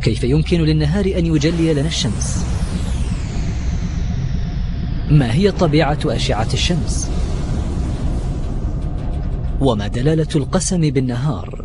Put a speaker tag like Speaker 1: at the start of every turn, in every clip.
Speaker 1: كيف يمكن للنهار أن يجلي لنا الشمس؟ ما هي طبيعة أشعة الشمس؟ وما دلالة القسم بالنهار؟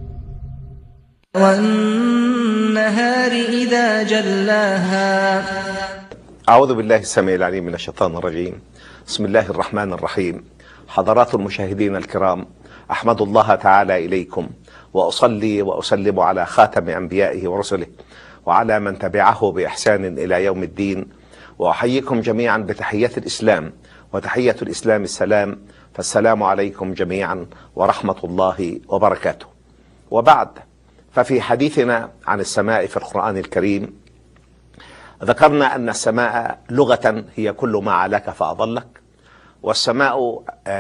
Speaker 2: والنهار إذا جلاها.
Speaker 3: أعوذ بالله السميع العليم من الشيطان الرجيم. بسم الله الرحمن الرحيم. حضرات المشاهدين الكرام، أحمد الله تعالى إليكم وأصلي وأسلم على خاتم أنبيائه ورسله وعلى من تبعه بإحسان إلى يوم الدين، وأحييكم جميعا بتحية الإسلام، وتحية الإسلام السلام، فالسلام عليكم جميعا ورحمة الله وبركاته. وبعد، ففي حديثنا عن السماء في القرآن الكريم ذكرنا أن السماء لغة هي كل ما علاك فأضلك، والسماء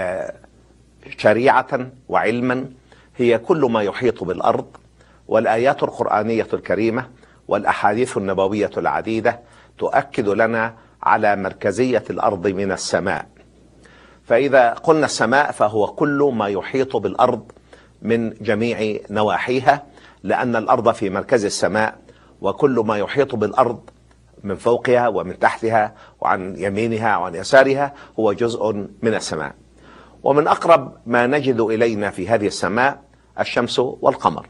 Speaker 3: شريعة وعلما هي كل ما يحيط بالأرض، والآيات القرآنية الكريمة والأحاديث النبوية العديدة تؤكد لنا على مركزية الأرض من السماء. فإذا قلنا السماء فهو كل ما يحيط بالأرض من جميع نواحيها، لأن الأرض في مركز السماء، وكل ما يحيط بالأرض من فوقها ومن تحتها وعن يمينها وعن يسارها هو جزء من السماء. ومن أقرب ما نجد إلينا في هذه السماء الشمس والقمر.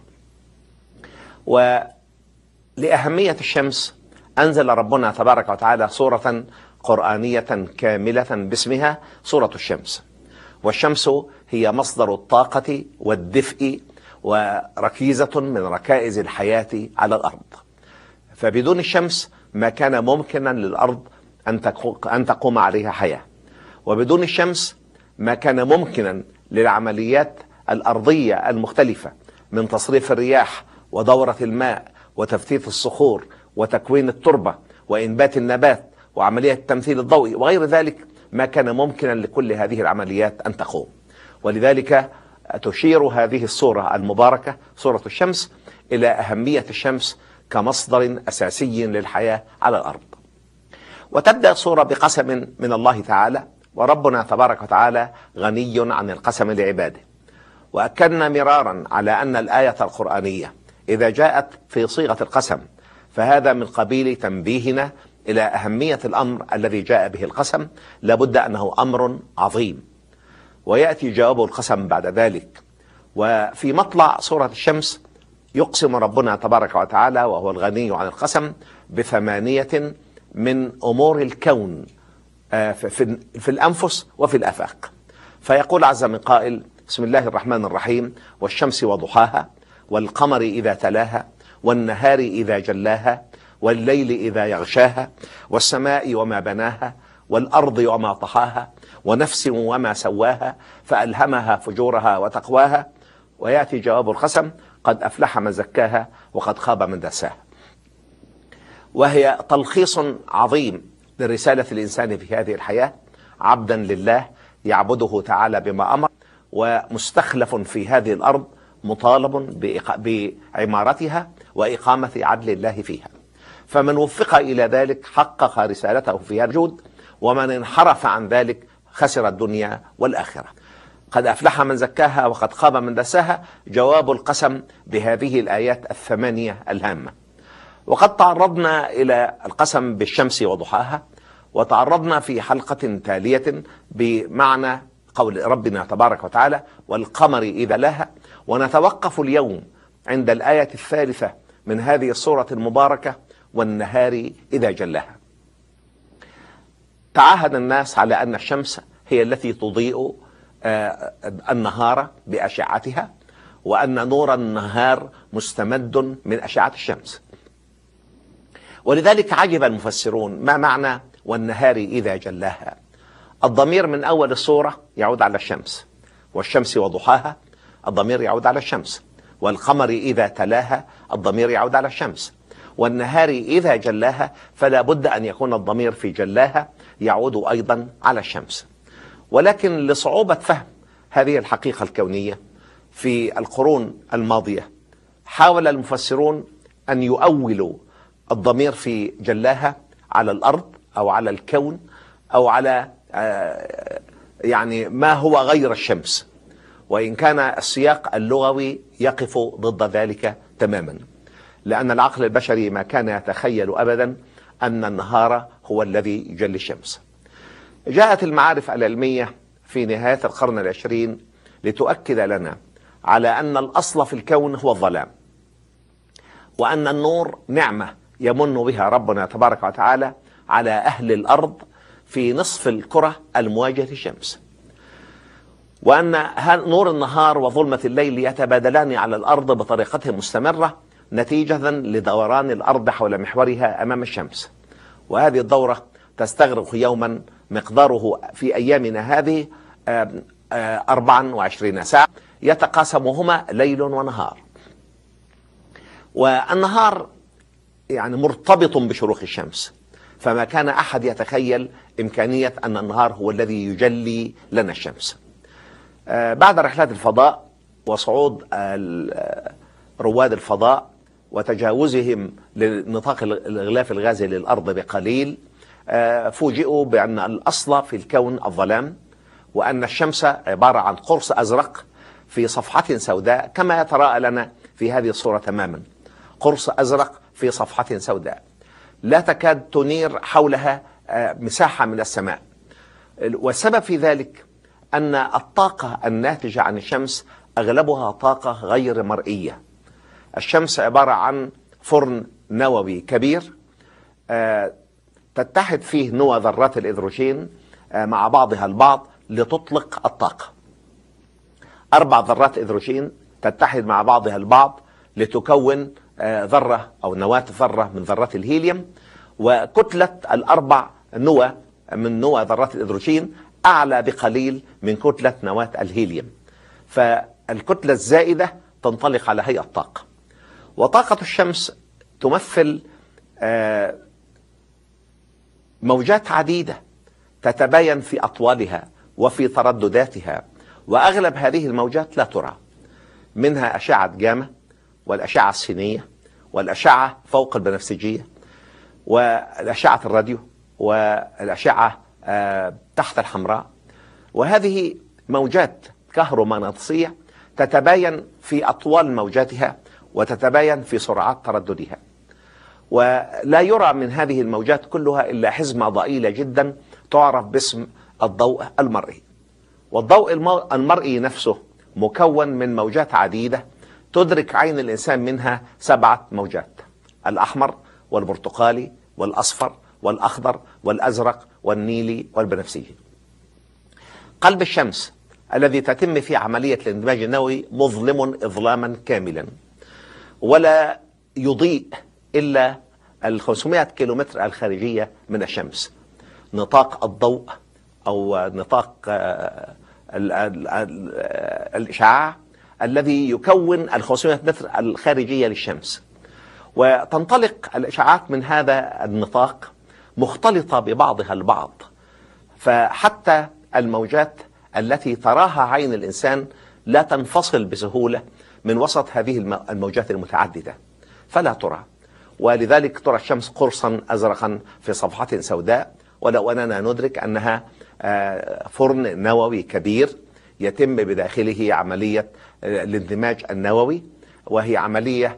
Speaker 3: ولأهمية الشمس أنزل ربنا تبارك وتعالى سورة قرآنية كاملة باسمها سورة الشمس. والشمس هي مصدر الطاقة والدفء وركيزة من ركائز الحياة على الأرض. فبدون الشمس ما كان ممكنا للأرض أن تقوم عليها حياة، وبدون الشمس ما كان ممكنا للعمليات الأرضية المختلفة من تصريف الرياح ودورة الماء وتفتيت الصخور وتكوين التربة وإنبات النبات وعملية التمثيل الضوئي وغير ذلك، ما كان ممكنا لكل هذه العمليات أن تقوم. ولذلك تشير هذه السورة المباركة سورة الشمس إلى أهمية الشمس كمصدر أساسي للحياة على الأرض. وتبدأ السورة بقسم من الله تعالى، وربنا تبارك وتعالى غني عن القسم لعباده. وأكدنا مرارا على أن الآية القرآنية إذا جاءت في صيغة القسم فهذا من قبيل تنبيهنا إلى أهمية الأمر الذي جاء به القسم، لابد أنه أمر عظيم. ويأتي جواب القسم بعد ذلك. وفي مطلع سورة الشمس يقسم ربنا تبارك وتعالى وهو الغني عن القسم ب8 من أمور الكون في الأنفس وفي الآفاق. فيقول عز من قائل: بسم الله الرحمن الرحيم، والشمس وضحاها، والقمر إذا تلاها، والنهار إذا جلاها، والليل إذا يغشاها، والسماء وما بناها، والأرض وما طحاها، ونفس وما سواها، فألهمها فجورها وتقواها. ويأتي جواب القسم: قد أفلح من زكاها وقد خاب من دساها. وهي تلخيص عظيم لرسالة الإنسان في هذه الحياة، عبدا لله يعبده تعالى بما أمر، ومستخلف في هذه الأرض مطالب بعمارتها وإقامة عدل الله فيها. فمن وفق إلى ذلك حقق رسالته في هذا الوجود، ومن انحرف عن ذلك خسر الدنيا والآخرة. قد أفلح من زكاها وقد خاب من دساها جواب القسم بهذه الآيات 8 الهامة. وقد تعرضنا إلى القسم بالشمس وضحاها، وتعرضنا في حلقة تالية بمعنى قول ربنا تبارك وتعالى: والقمر إذا لاها. ونتوقف اليوم عند الآية 3 من هذه السورة المباركة: والنهار إذا جلاها. تعاهد الناس على أن الشمس هي التي تضيء النهار بأشعتها، وأن نور النهار مستمد من أشعة الشمس. ولذلك عجب المفسرون: ما معنى والنهار إذا جلاها؟ الضمير من أول السورة يعود على الشمس، والشمس وضحاها الضمير يعود على الشمس، والقمر إذا تلاها الضمير يعود على الشمس، والنهار إذا جلاها فلا بد أن يكون الضمير في جلاها يعود أيضا على الشمس. ولكن لصعوبة فهم هذه الحقيقة الكونية في القرون الماضية حاول المفسرون أن يؤولوا الضمير في جلاها على الأرض أو على الكون أو على يعني ما هو غير الشمس، وإن كان السياق اللغوي يقف ضد ذلك تماما. لأن العقل البشري ما كان يتخيل أبدا أن النهار هو الذي يجلي الشمس. جاءت المعارف العلمية في نهاية القرن العشرين لتؤكد لنا على أن الأصل في الكون هو الظلام، وأن النور نعمة يمن بها ربنا تبارك وتعالى على أهل الأرض في نصف الكرة المواجهة للشمس، وأن نور النهار وظلمة الليل يتبادلان على الأرض بطريقة مستمرة نتيجة لدوران الأرض حول محورها أمام الشمس. وهذه الدورة تستغرق يوما مقداره في أيامنا هذه 24 ساعة يتقاسمهما ليل ونهار. والنهار يعني مرتبط بشروق الشمس، فما كان أحد يتخيل إمكانية أن النهار هو الذي يجلي لنا الشمس. بعد رحلات الفضاء وصعود رواد الفضاء وتجاوزهم لنطاق الغلاف الغازي للأرض بقليل، فوجئوا بأن الأصل في الكون الظلام، وأن الشمس عبارة عن قرص أزرق في صفحة سوداء كما يتراءى لنا في هذه الصورة تماما، قرص أزرق في صفحة سوداء لا تكاد تنير حولها مساحة من السماء. والسبب في ذلك أن الطاقة الناتجة عن الشمس أغلبها طاقة غير مرئية. الشمس عبارة عن فرن نووي كبير تتحد فيه نوى ذرات الهيدروجين مع بعضها البعض لتطلق الطاقة. 4 ذرات هيدروجين تتحد مع بعضها البعض لتكون ذرة أو نواة ذرة من ذرات الهيليوم، وكتلة 4 نوى من نوى ذرات الهيدروجين أعلى بقليل من كتلة نواة الهيليوم، فالكتلة الزائدة تنطلق على هيئة طاقة. وطاقة الشمس تمثل موجات عديدة تتباين في أطوالها وفي تردداتها، وأغلب هذه الموجات لا ترى، منها أشعة جاما والأشعة السينية والأشعة فوق البنفسجية والأشعة الراديو والأشعة تحت الحمراء. وهذه موجات كهرومغناطيسية تتباين في أطوال موجاتها وتتباين في سرعات ترددها، ولا يرى من هذه الموجات كلها إلا حزمة ضئيلة جدا تعرف باسم الضوء المرئي. والضوء المرئي نفسه مكون من موجات عديدة تدرك عين الإنسان منها 7 موجات: الأحمر والبرتقالي والأصفر والأخضر والأزرق والنيلي والبنفسجي. قلب الشمس الذي تتم فيه عملية الاندماج النووي مظلم إظلاما كاملا، ولا يضيء إلا 500 كيلومتر الخارجية من الشمس، نطاق الضوء أو نطاق الإشعاع الذي يكون 500 متر الخارجية للشمس. وتنطلق الإشعاعات من هذا النطاق مختلطة ببعضها البعض، فحتى الموجات التي تراها عين الإنسان لا تنفصل بسهولة من وسط هذه الموجات المتعددة فلا ترى. ولذلك ترى الشمس قرصا أزرقا في صفحة سوداء، ولو أننا ندرك أنها فرن نووي كبير يتم بداخله عملية الاندماج النووي، وهي عملية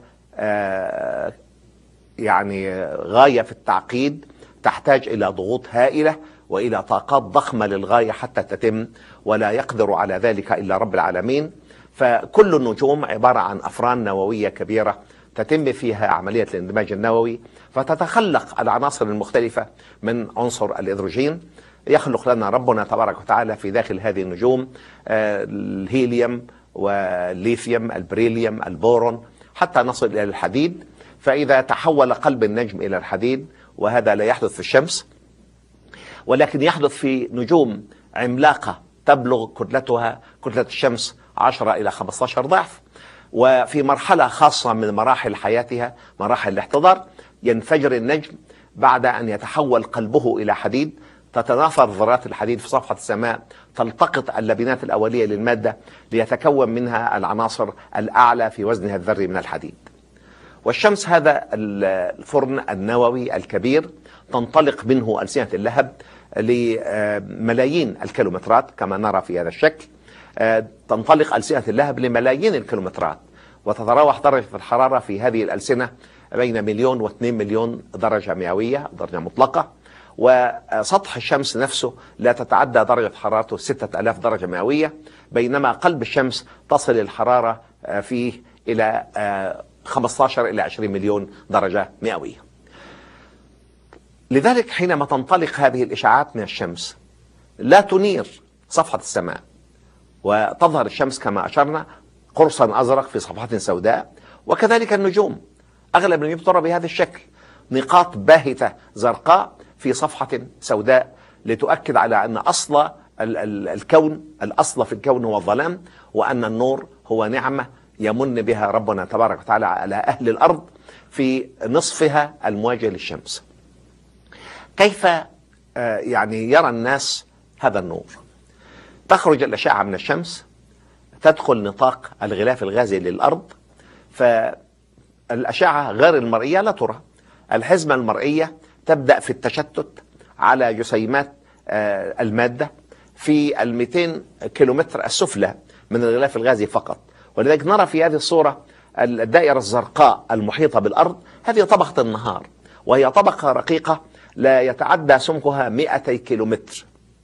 Speaker 3: يعني غاية في التعقيد، تحتاج إلى ضغوط هائلة وإلى طاقات ضخمة للغاية حتى تتم، ولا يقدر على ذلك إلا رب العالمين. فكل النجوم عبارة عن أفران نووية كبيرة تتم فيها عملية الاندماج النووي، فتتخلق العناصر المختلفة من عنصر الهيدروجين. يخلق لنا ربنا تبارك وتعالى في داخل هذه النجوم الهيليوم والليثيوم البريليوم البورون حتى نصل إلى الحديد. فإذا تحول قلب النجم إلى الحديد، وهذا لا يحدث في الشمس ولكن يحدث في نجوم عملاقة تبلغ كتلتها كتلة الشمس 10 إلى 15 ضعف، وفي مرحلة خاصة من مراحل حياتها مراحل الاحتضار ينفجر النجم بعد أن يتحول قلبه إلى حديد. تتناثر ذرات الحديد في صفحة السماء، تلتقط اللبنات الأولية للمادة ليتكون منها العناصر الأعلى في وزنها الذري من الحديد. والشمس هذا الفرن النووي الكبير تنطلق منه ألسنة اللهب لملايين الكيلومترات كما نرى في هذا الشكل. تنطلق ألسنة اللهب لملايين الكيلومترات، وتتراوح درجة الحرارة في هذه الألسنة بين 1,000,000 و2 مليون درجة مئوية، درجة مطلقة. وسطح الشمس نفسه لا تتعدى درجة حرارته 6000 درجة مئوية، بينما قلب الشمس تصل الحرارة فيه إلى 15 إلى 20 مليون درجة مئوية. لذلك حينما تنطلق هذه الإشعاعات من الشمس لا تنير صفحة السماء، وتظهر الشمس كما أشرنا قرصا أزرق في صفحة سوداء، وكذلك النجوم. أغلب النجوم ترى بهذا الشكل، نقاط باهتة زرقاء في صفحة سوداء، لتؤكد على أن أصل الكون، الأصل في الكون هو الظلام، وأن النور هو نعمة يمن بها ربنا تبارك وتعالى على أهل الأرض في نصفها المواجه للشمس. كيف يعني يرى الناس هذا النور؟ تخرج الأشعة من الشمس، تدخل نطاق الغلاف الغازي للأرض، فالأشعة غير المرئية لا ترى. الحزمة المرئية تبدأ في التشتت على جسيمات المادة في 200 كيلومتر السفلى من الغلاف الغازي فقط. ولذلك نرى في هذه الصورة الدائرة الزرقاء المحيطة بالأرض، هذه طبقة النهار، وهي طبقة رقيقة لا يتعدى سمكها 200 كيلومتر.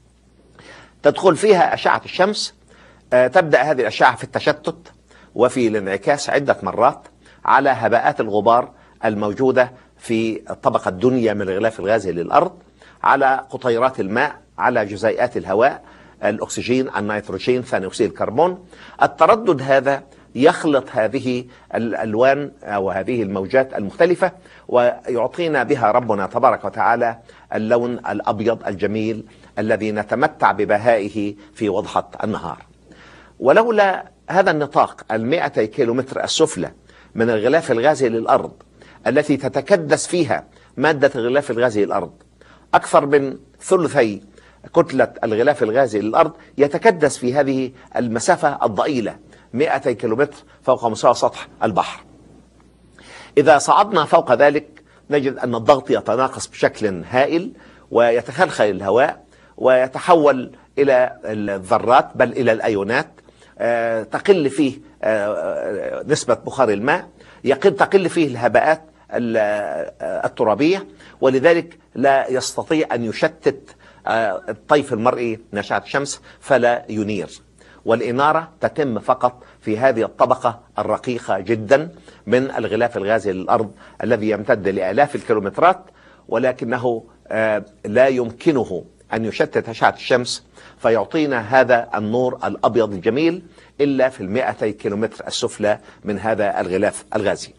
Speaker 3: تدخل فيها أشعة الشمس، تبدأ هذه الأشعة في التشتت وفي الانعكاس عدة مرات على هباءات الغبار الموجودة في الطبقة الدنيا من الغلاف الغازي للأرض، على قطيرات الماء، على جزيئات الهواء، الأكسجين، النيتروجين، ثاني أكسيد الكربون. التردد هذا يخلط هذه الألوان أو هذه الموجات المختلفة، ويعطينا بها ربنا تبارك وتعالى اللون الأبيض الجميل الذي نتمتع ببهائه في وضحة النهار. ولولا هذا النطاق 200 كيلومتر السفلى من الغلاف الغازي للأرض، التي تتكدس فيها مادة الغلاف الغازي للأرض، أكثر من ثلثي كتلة الغلاف الغازي للأرض يتكدس في هذه المسافة الضئيلة 200 كيلومتر فوق مستوى سطح البحر. إذا صعدنا فوق ذلك نجد أن الضغط يتناقص بشكل هائل، ويتخلخل الهواء ويتحول إلى الذرات بل إلى الأيونات، تقل فيه نسبة بخار الماء، تقل فيه الهباءات الترابية، ولذلك لا يستطيع أن يشتت الطيف المرئي من أشعة الشمس فلا ينير. والإنارة تتم فقط في هذه الطبقة الرقيقة جدا من الغلاف الغازي للأرض الذي يمتد لآلاف الكيلومترات، ولكنه لا يمكنه أن يشتت أشعة الشمس فيعطينا هذا النور الأبيض الجميل إلا في 200 كيلومتر السفلى من هذا الغلاف الغازي.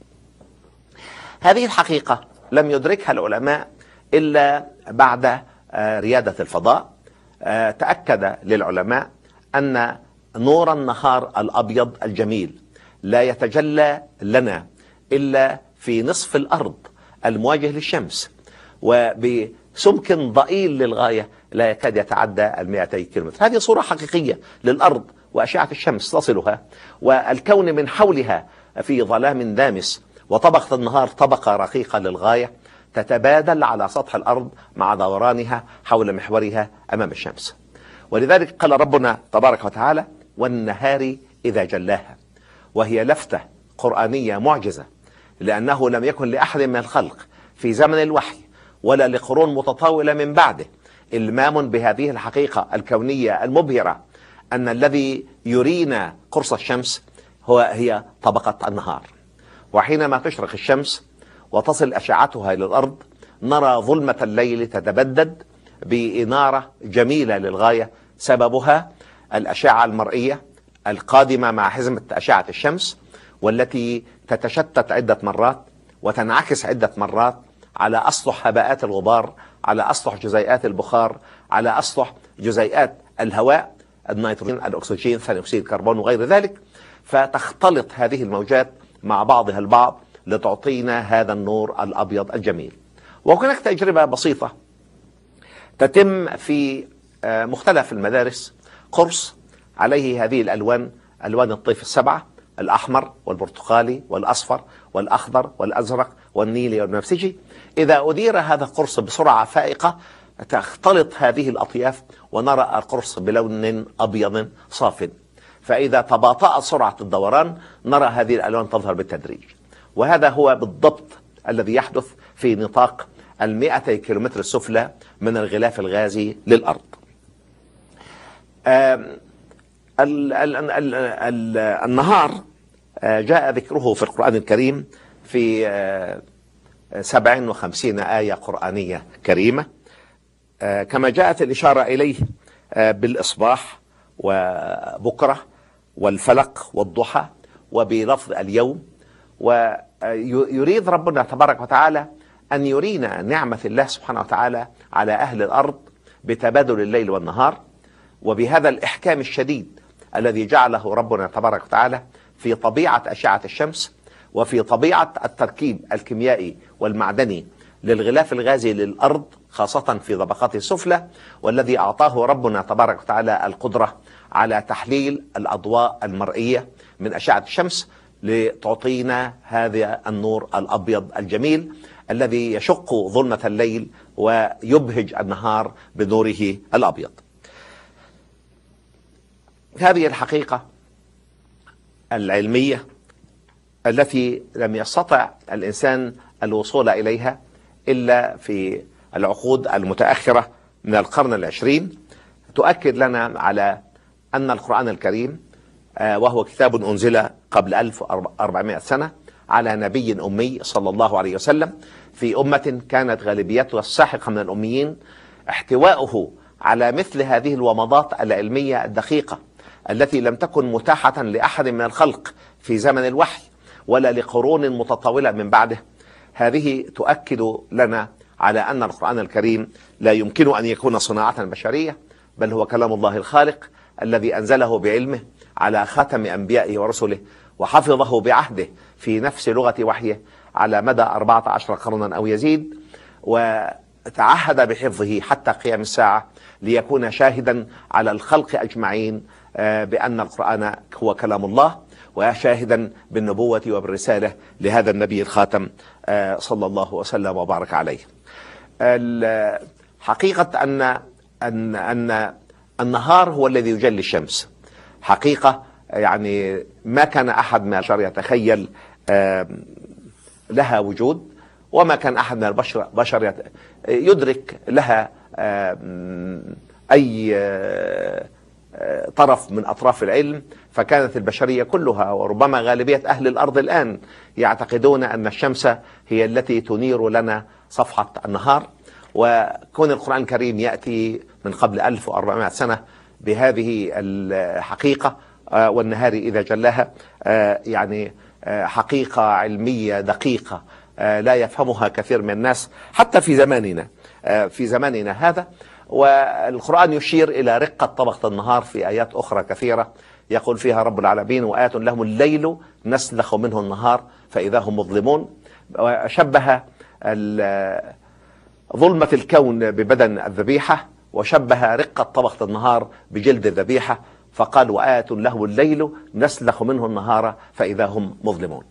Speaker 3: هذه الحقيقة لم يدركها العلماء إلا بعد ريادة الفضاء. تأكد للعلماء أن نور النهار الأبيض الجميل لا يتجلى لنا إلا في نصف الأرض المواجه للشمس، وبسمك ضئيل للغاية لا يكاد يتعدى 200 كيلومتر. هذه صورة حقيقية للأرض وأشعة الشمس تصلها، والكون من حولها في ظلام دامس، وطبقة النهار طبقة رقيقة للغاية تتبادل على سطح الأرض مع دورانها حول محورها أمام الشمس. ولذلك قال ربنا تبارك وتعالى: والنهار إذا جلاها، وهي لفتة قرآنية معجزة، لأنه لم يكن لأحد من الخلق في زمن الوحي ولا لقرون متطاولة من بعده إلمام بهذه الحقيقة الكونية المبهرة، أن الذي يرينا قرص الشمس هي طبقة النهار. وحينما تشرق الشمس وتصل أشعتها إلى الأرض نرى ظلمة الليل تتبدد بإنارة جميلة للغاية، سببها الأشعة المرئية القادمة مع حزمة أشعة الشمس، والتي تتشتت عدة مرات وتنعكس عدة مرات على أسطح هباءات الغبار، على أسطح جزيئات البخار، على أسطح جزيئات الهواء، النيتروجين، الأكسجين، ثاني أكسيد الكربون وغير ذلك، فتختلط هذه الموجات مع بعضها البعض لتعطينا هذا النور الأبيض الجميل. وهناك تجربة بسيطة تتم في مختلف المدارس، قرص عليه هذه الألوان، ألوان الطيف السبعة: الأحمر والبرتقالي والأصفر والأخضر والأزرق والنيلي والبنفسجي. إذا أدير هذا القرص بسرعة فائقة تختلط هذه الأطياف ونرى القرص بلون أبيض صاف، فإذا تباطأت سرعة الدوران نرى هذه الألوان تظهر بالتدريج. وهذا هو بالضبط الذي يحدث في نطاق 200 كيلومتر السفلى من الغلاف الغازي للأرض. النهار جاء ذكره في القرآن الكريم في 57 آية قرآنية كريمة، كما جاءت الإشارة إليه بالإصباح وبكرة والفلق والضحى وبلفظ اليوم. ويريد ربنا تبارك وتعالى أن يرينا نعمة الله سبحانه وتعالى على أهل الأرض بتبادل الليل والنهار، وبهذا الإحكام الشديد الذي جعله ربنا تبارك وتعالى في طبيعة أشعة الشمس وفي طبيعة التركيب الكيميائي والمعدني للغلاف الغازي للأرض خاصة في طبقات السفلى، والذي أعطاه ربنا تبارك وتعالى القدرة على تحليل الأضواء المرئية من أشعة الشمس لتعطينا هذا النور الأبيض الجميل الذي يشق ظلمة الليل ويبهج النهار بنوره الأبيض. هذه الحقيقة العلمية التي لم يستطع الإنسان الوصول إليها إلا في العقود المتأخرة من القرن العشرين تؤكد لنا على أن القرآن الكريم وهو كتاب أنزل قبل 1400 سنة على نبي أمي صلى الله عليه وسلم في أمة كانت غالبيتها الساحقة من الأميين، احتواؤه على مثل هذه الومضات العلمية الدقيقة التي لم تكن متاحة لأحد من الخلق في زمن الوحي ولا لقرون متطاولة من بعده. هذه تؤكد لنا على أن القرآن الكريم لا يمكن أن يكون صناعة بشرية، بل هو كلام الله الخالق الذي أنزله بعلمه على خاتم أنبيائه ورسله وحفظه بعهده في نفس لغة وحيه على مدى 14 قرنا أو يزيد، وتعهد بحفظه حتى قيام الساعة ليكون شاهدا على الخلق أجمعين بأن القرآن هو كلام الله، وشاهدا بالنبوة وبالرسالة لهذا النبي الخاتم صلى الله وسلم وبارك عليه. حقيقة أن النهار هو الذي يجلي الشمس، حقيقة يعني ما كان أحد من البشر يتخيل لها وجود، وما كان أحد من البشر يدرك لها أي طرف من أطراف العلم. فكانت البشرية كلها وربما غالبية أهل الأرض الآن يعتقدون أن الشمس هي التي تنير لنا صفحة النهار، وكون القرآن الكريم يأتي من قبل 1400 سنة بهذه الحقيقة والنهار إذا جلاها يعني حقيقة علمية دقيقة لا يفهمها كثير من الناس حتى في زماننا هذا. والقرآن يشير إلى رقة طبقة النهار في آيات أخرى كثيرة يقول فيها رب العالمين: وآت لهم الليل نسلخ منه النهار فإذا هم مظلمون. وشبه ظلمة الكون ببدن الذبيحة، وشبه رقة طبقة النهار بجلد الذبيحة، فقال: وآت له الليل نسلخ منه النهار فإذا هم مظلمون.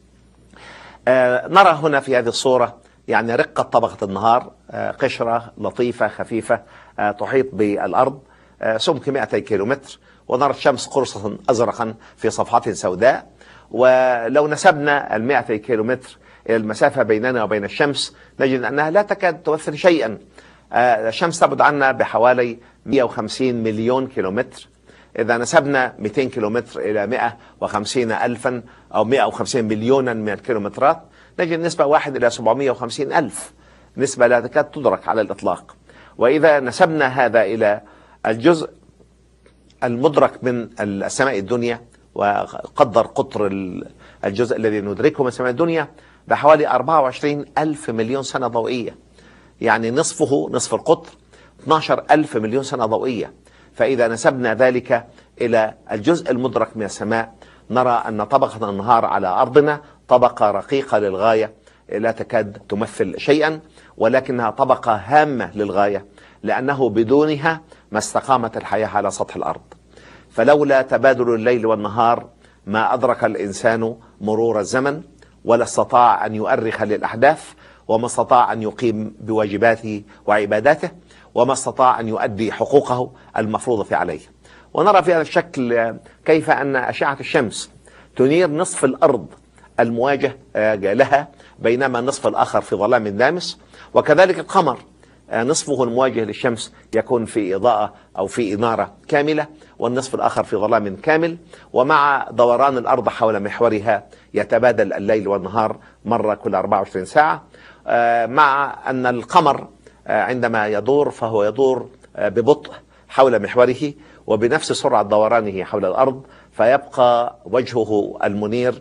Speaker 3: نرى هنا في هذه الصورة يعني رقة طبقة النهار، قشرة لطيفة خفيفة تحيط بالأرض سمك 200 كيلومتر، ونرى الشمس قرصة أزرقا في صفحة سوداء. ولو نسبنا 200 كيلومتر إلى المسافة بيننا وبين الشمس نجد أنها لا تكاد تمثل شيئا. الشمس تبعد عنا بحوالي 150 مليون كيلومتر. إذا نسبنا 200 كيلومتر إلى 150 ألفا أو 150 مليونا من الكيلومترات نجد نسبة 1 إلى 750 ألف، نسبة لا تكاد تدرك على الإطلاق. وإذا نسبنا هذا إلى الجزء المدرك من السماء الدنيا وقدر قطر الجزء الذي ندركه من السماء الدنيا بحوالي 24 ألف مليون سنة ضوئية، يعني نصف القطر 12 ألف مليون سنة ضوئية. فإذا نسبنا ذلك إلى الجزء المدرك من السماء نرى أن طبقة النهار على أرضنا طبقة رقيقة للغاية لا تكاد تمثل شيئا، ولكنها طبقة هامة للغاية، لأنه بدونها ما استقامت الحياة على سطح الأرض. فلولا تبادل الليل والنهار ما أدرك الإنسان مرور الزمن، ولا استطاع أن يؤرخ للأحداث، وما استطاع أن يقيم بواجباته وعباداته، وما استطاع أن يؤدي حقوقه المفروضة عليه. ونرى في هذا الشكل كيف أن أشعة الشمس تنير نصف الأرض المواجه لها، بينما النصف الآخر في ظلام دامس. وكذلك القمر نصفه المواجه للشمس يكون في إضاءة أو في إنارة كاملة، والنصف الآخر في ظلام كامل. ومع دوران الأرض حول محورها يتبادل الليل والنهار مرة كل 24 ساعة، مع أن القمر عندما يدور فهو يدور ببطء حول محوره وبنفس سرعة دورانه حول الأرض، فيبقى وجهه المنير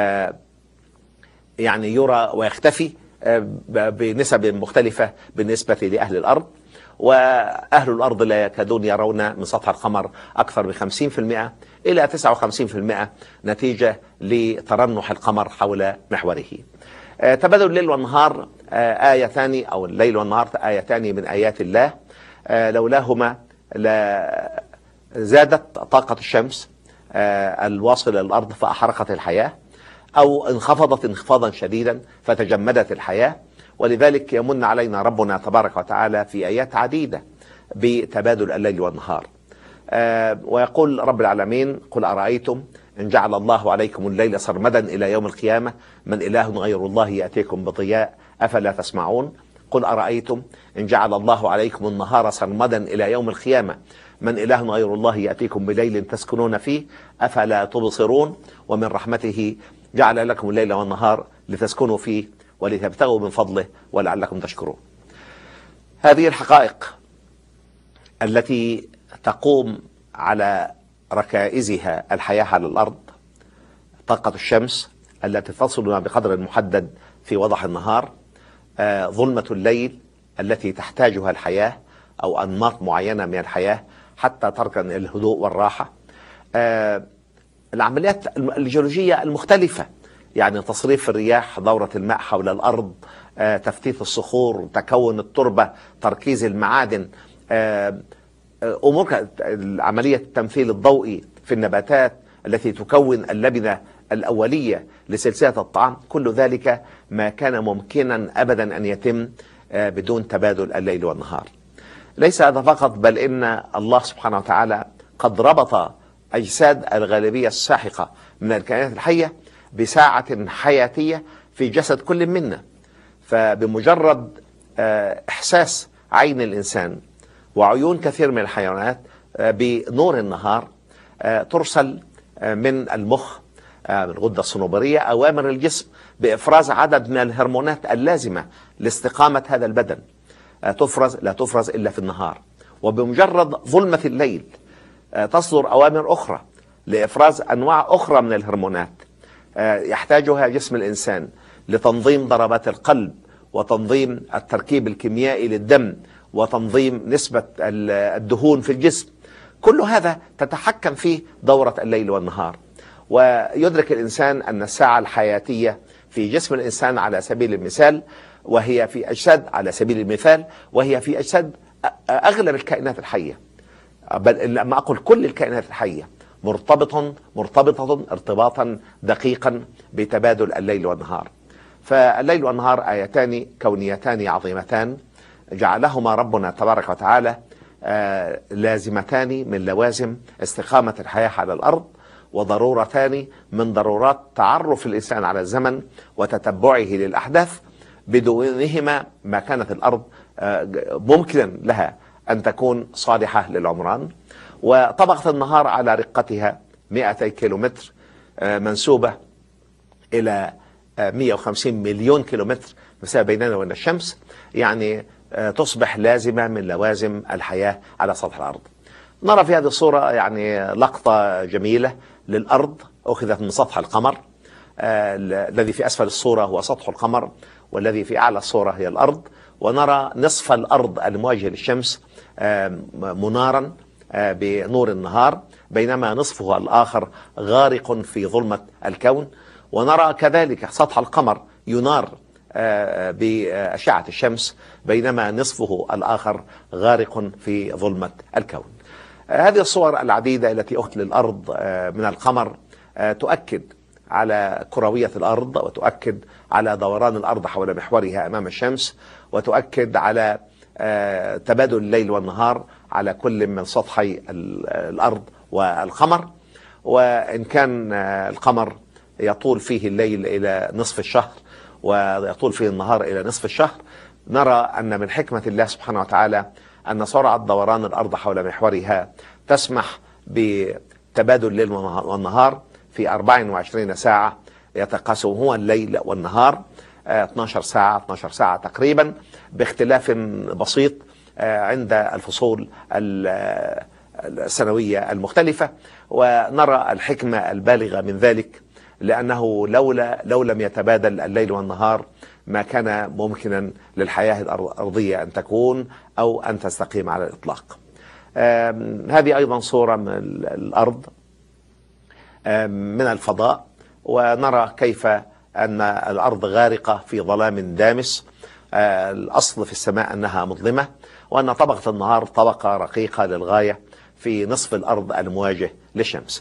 Speaker 3: يعني يرى ويختفي بنسب مختلفة بالنسبة لأهل الأرض. وأهل الأرض لا يكادون يرون من سطح القمر أكثر من 50% إلى 59% نتيجة لترنح القمر حول محوره. تبادل الليل والنهار آيتان، أو الليل والنهار آيتان من آيات الله، لولاهما زادت طاقة الشمس الواصلة للأرض فأحرقت الحياة، أو انخفضت انخفاضا شديدا فتجمدت الحياة. ولذلك يمن علينا ربنا تبارك وتعالى في آيات عديدة بتبادل الليل والنهار. ويقول رب العالمين: قل أرأيتم إن جعل الله عليكم الليل سرمدا إلى يوم القيامة من إله غير الله يأتيكم بضياء أفلا تسمعون. قل أرأيتم إن جعل الله عليكم النهار سرمدا إلى يوم القيامة من إله غير الله يأتيكم بليل تسكنون فيه أفلا تبصرون. ومن رحمته جعل لكم الليل والنهار لتسكنوا فيه ولتبتغوا من فضله ولعلكم تشكرون. هذه الحقائق التي تقوم على ركائزها الحياة على الأرض، طاقة الشمس التي تصلنا بقدر محدد في وضح النهار، ظلمة الليل التي تحتاجها الحياة أو أنماط معينة من الحياة حتى تركن الهدوء والراحة، العمليات الجيولوجية المختلفة، يعني تصريف الرياح، دورة الماء حول الأرض، تفتيت الصخور، تكون التربة، تركيز المعادن، أمور عملية التمثيل الضوئي في النباتات التي تكون اللبنة الأولية لسلسلة الطعام. كل ذلك ما كان ممكنا أبدا أن يتم بدون تبادل الليل والنهار. ليس هذا فقط، بل إن الله سبحانه وتعالى قد ربط أجساد الغالبية الساحقة من الكائنات الحية بساعة حياتية في جسد كل منا. فبمجرد إحساس عين الإنسان وعيون كثير من الحيوانات بنور النهار ترسل من المخ، من الغدة الصنوبرية، أوامر الجسم بإفراز عدد من الهرمونات اللازمة لاستقامة هذا البدن، لا تفرز إلا في النهار. وبمجرد ظلمة الليل تصدر أوامر أخرى لإفراز أنواع أخرى من الهرمونات يحتاجها جسم الإنسان لتنظيم ضربات القلب، وتنظيم التركيب الكيميائي للدم، وتنظيم نسبة الدهون في الجسم. كل هذا تتحكم فيه دورة الليل والنهار. ويدرك الإنسان أن الساعة الحياتية في جسم الإنسان على سبيل المثال، وهي في أجساد على سبيل المثال، وهي في أجساد أغلب الكائنات الحية، بل لما أقول كل الكائنات الحية مرتبطة ارتباطا دقيقا بتبادل الليل والنهار. فالليل والنهار آيتان كونيتان عظيمتان جعلهما ربنا تبارك وتعالى لازمتان من لوازم استقامة الحياة على الأرض، وضرورتان من ضرورات تعرف الإنسان على الزمن وتتبعه للأحداث. بدونهما ما كانت الأرض ممكنا لها أن تكون صالحة للعمران. وطبقة النهار على رقتها 200 كيلومتر منسوبة إلى 150 مليون كيلومتر مسافة بيننا وبين الشمس، يعني تصبح لازمة من لوازم الحياة على سطح الأرض. نرى في هذه الصورة يعني لقطة جميلة للأرض أخذت من سطح القمر. الذي في أسفل الصورة هو سطح القمر، والذي في أعلى الصورة هي الأرض. ونرى نصف الأرض المواجه للشمس منارا بنور النهار، بينما نصفه الآخر غارق في ظلمة الكون. ونرى كذلك سطح القمر ينار بأشعة الشمس، بينما نصفه الآخر غارق في ظلمة الكون. هذه الصور العديدة التي أخذت للأرض من القمر تؤكد على كروية الأرض، وتؤكد على دوران الأرض حول محورها أمام الشمس، وتؤكد على تبادل الليل والنهار على كل من سطحي الأرض والقمر. وإن كان القمر يطول فيه الليل إلى نصف الشهر ويطول فيه النهار إلى نصف الشهر، نرى أن من حكمة الله سبحانه وتعالى أن سرعة دوران الأرض حول محورها تسمح بتبادل الليل والنهار في 24 ساعة يتقاسم هو الليل والنهار 12 ساعة تقريبا، باختلاف بسيط عند الفصول السنوية المختلفة. ونرى الحكمة البالغة من ذلك، لأنه لو لم يتبادل الليل والنهار ما كان ممكنا للحياة الأرضية أن تكون أو أن تستقيم على الإطلاق. هذه أيضا صورة من الأرض من الفضاء، ونرى كيف أن الأرض غارقة في ظلام دامس. الأصل في السماء أنها مظلمة، وأن طبقة النهار طبقة رقيقة للغاية في نصف الأرض المواجه للشمس.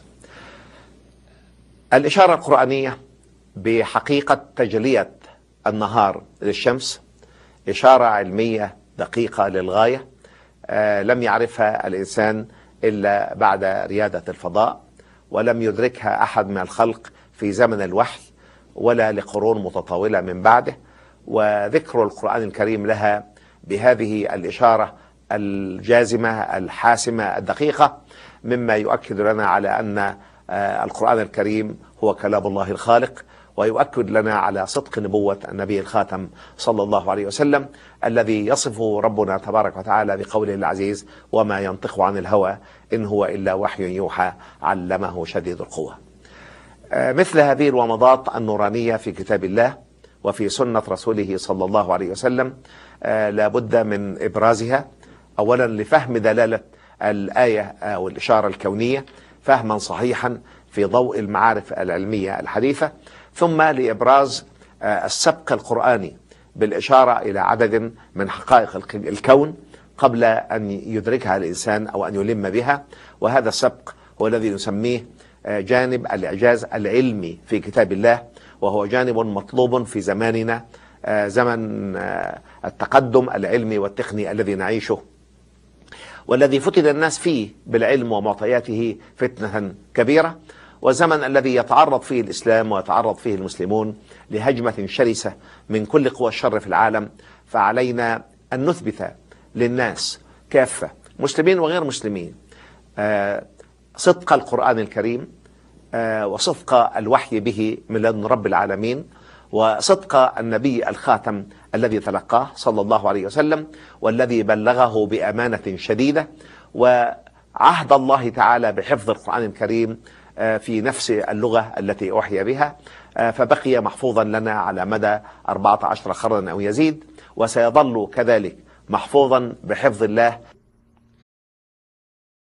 Speaker 3: الإشارة القرآنية بحقيقة تجلية النهار للشمس إشارة علمية دقيقة للغاية، لم يعرفها الإنسان إلا بعد ريادة الفضاء، ولم يدركها أحد من الخلق في زمن الوحي ولا لقرون متطاولة من بعده. وذكر القرآن الكريم لها بهذه الإشارة الجازمة الحاسمة الدقيقة مما يؤكد لنا على أن القرآن الكريم هو كلام الله الخالق، ويؤكد لنا على صدق نبوة النبي الخاتم صلى الله عليه وسلم الذي يصفه ربنا تبارك وتعالى بقوله العزيز: وما ينطق عن الهوى إن هو إلا وحي يوحى علمه شديد القوى. مثل هذه الومضات النورانية في كتاب الله وفي سنة رسوله صلى الله عليه وسلم لا بد من إبرازها، أولا لفهم دلالة الآية أو الإشارة الكونية فهما صحيحا في ضوء المعارف العلمية الحديثة، ثم لإبراز السبق القرآني بالإشارة إلى عدد من حقائق الكون قبل أن يدركها الإنسان أو أن يلم بها. وهذا السبق هو الذي نسميه جانب الإعجاز العلمي في كتاب الله، وهو جانب مطلوب في زماننا، زمن التقدم العلمي والتقني الذي نعيشه، والذي فتن الناس فيه بالعلم ومعطياته فتنة كبيرة، وزمن الذي يتعرض فيه الإسلام ويتعرض فيه المسلمون لهجمة شرسة من كل قوى الشر في العالم. فعلينا أن نثبت للناس كافة مسلمين وغير مسلمين صدق القرآن الكريم وصدق الوحي به من لدن رب العالمين، وصدق النبي الخاتم الذي تلقاه صلى الله عليه وسلم والذي بلغه بأمانة شديدة، وعهد الله تعالى بحفظ القرآن الكريم في نفس اللغة التي أوحي بها، فبقي محفوظا لنا على مدى 14 قرنا أو يزيد، وسيظل كذلك محفوظا بحفظ الله